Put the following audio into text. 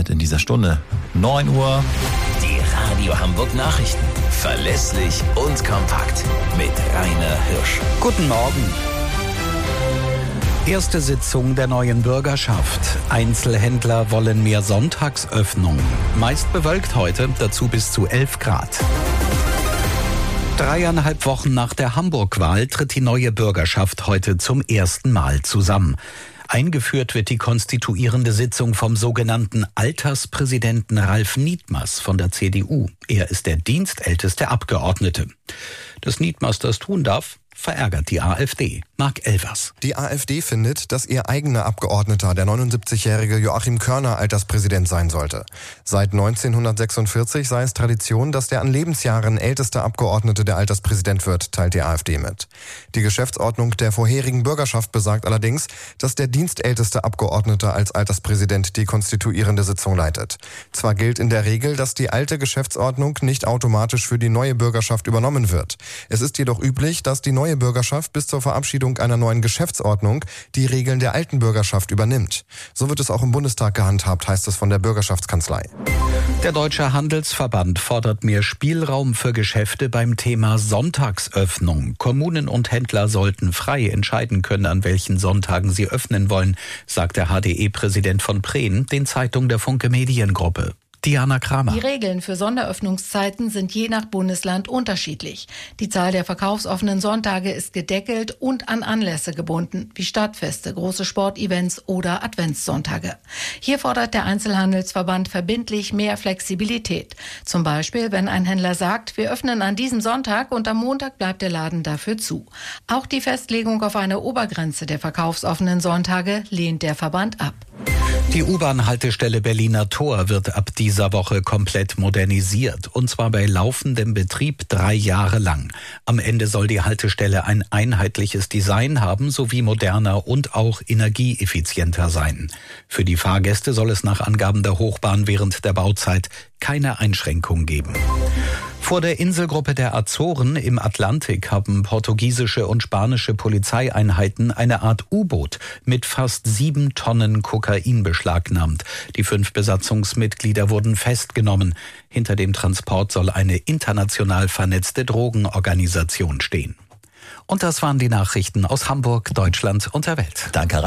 Start in dieser Stunde. 9 Uhr. Die Radio Hamburg Nachrichten. Verlässlich und kompakt. Mit Rainer Hirsch. Guten Morgen. Erste Sitzung der neuen Bürgerschaft. Einzelhändler wollen mehr Sonntagsöffnung. Meist bewölkt heute, dazu bis zu 11 Grad. 3,5 Wochen nach der Hamburg-Wahl tritt die neue Bürgerschaft heute zum ersten Mal zusammen. Eingeführt wird die konstituierende Sitzung vom sogenannten Alterspräsidenten Ralf Nietmers von der CDU. Er ist der dienstälteste Abgeordnete. Dass Nietmers das tun darf, verärgert die AfD. Marc Elvers. Die AfD findet, dass ihr eigener Abgeordneter, der 79-jährige Joachim Körner, Alterspräsident sein sollte. Seit 1946 sei es Tradition, dass der an Lebensjahren älteste Abgeordnete der Alterspräsident wird, teilt die AfD mit. Die Geschäftsordnung der vorherigen Bürgerschaft besagt allerdings, dass der dienstälteste Abgeordnete als Alterspräsident die konstituierende Sitzung leitet. Zwar gilt in der Regel, dass die alte Geschäftsordnung nicht automatisch für die neue Bürgerschaft übernommen wird. Es ist jedoch üblich, dass die neue Bürgerschaft bis zur Verabschiedung einer neuen Geschäftsordnung die Regeln der alten Bürgerschaft übernimmt. So wird es auch im Bundestag gehandhabt, heißt es von der Bürgerschaftskanzlei. Der Deutsche Handelsverband fordert mehr Spielraum für Geschäfte beim Thema Sonntagsöffnung. Kommunen und Händler sollten frei entscheiden können, an welchen Sonntagen sie öffnen wollen, sagt der HDE-Präsident von Prehn den Zeitungen der Funke Mediengruppe. Diana Kramer. Die Regeln für Sonderöffnungszeiten sind je nach Bundesland unterschiedlich. Die Zahl der verkaufsoffenen Sonntage ist gedeckelt und an Anlässe gebunden, wie Stadtfeste, große Sportevents oder Adventssonntage. Hier fordert der Einzelhandelsverband verbindlich mehr Flexibilität. Zum Beispiel, wenn ein Händler sagt, wir öffnen an diesem Sonntag und am Montag bleibt der Laden dafür zu. Auch die Festlegung auf eine Obergrenze der verkaufsoffenen Sonntage lehnt der Verband ab. Die U-Bahn-Haltestelle Berliner Tor wird ab dieser Woche komplett modernisiert, und zwar bei laufendem Betrieb 3 Jahre lang. Am Ende soll die Haltestelle ein einheitliches Design haben, sowie moderner und auch energieeffizienter sein. Für die Fahrgäste soll es nach Angaben der Hochbahn während der Bauzeit keine Einschränkung geben. Vor der Inselgruppe der Azoren im Atlantik haben portugiesische und spanische Polizeieinheiten eine Art U-Boot mit fast 7 Tonnen Kokain beschlagnahmt. Die 5 Besatzungsmitglieder wurden festgenommen. Hinter dem Transport soll eine international vernetzte Drogenorganisation stehen. Und das waren die Nachrichten aus Hamburg, Deutschland und der Welt. Danke.